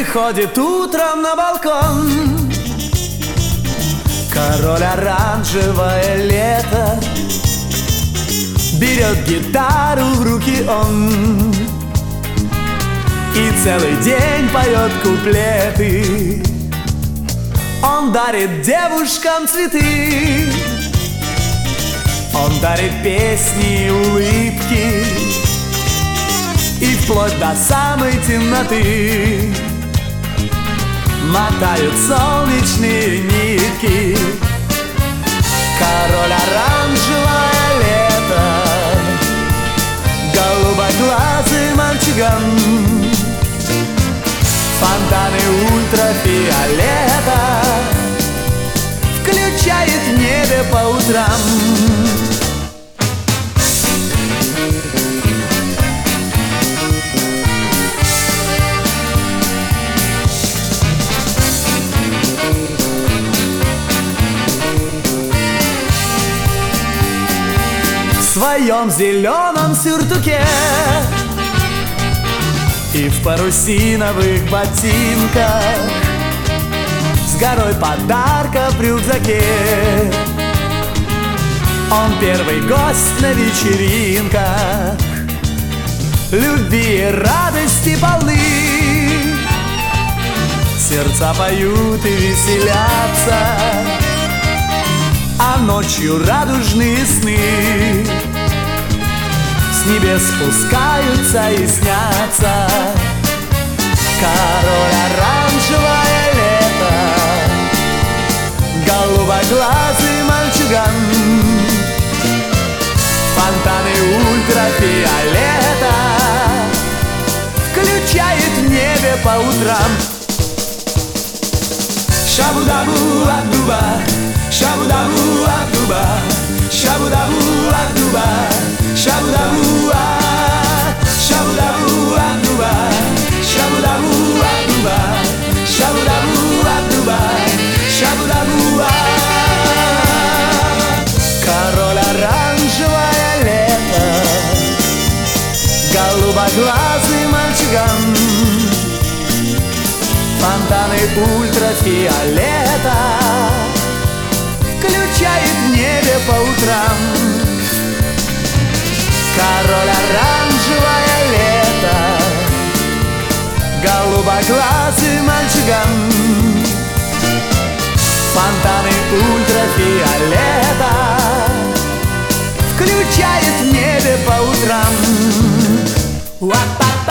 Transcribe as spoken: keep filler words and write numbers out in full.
выходит утром на балкон. Король оранжевое лето, берет гитару в руки он и целый день поет куплеты. Он дарит девушкам цветы, он дарит песни и улыбки, и вплоть до самой темноты мотают солнечные нитки. Король оранжевое лето, голубоглазый мальчуган, фонтаны ультрафиолета включает в небе по утрам. В своем зеленом сюртуке и в парусиновых ботинках, с горой подарков в рюкзаке, он первый гость на вечеринках. Любви и радости полны, сердца поют и веселятся, а ночью радужные сны с небес спускаются и снятся. Король оранжевое лето, голубоглазый мальчуган, фонтаны ультрафиолета включает в небе по утрам. Шабу-дабу-а-дуба, шабу-дабу-а-дуба, шабу-дабу-а-дуба, шабу-дабу-а, шабу-дабу-а-дуба, шабу-дабу-а-дуба, шабу-дабу-а-дуба, шабу-дабу-а. Король оранжевое лето, голубоглазый мальчуган, фонтаны ультрафиолета включает в небе по утрам. Король оранжевое лето, голубоглазый мальчуган, фонтаны ультрафиолета включает в небе по утрам.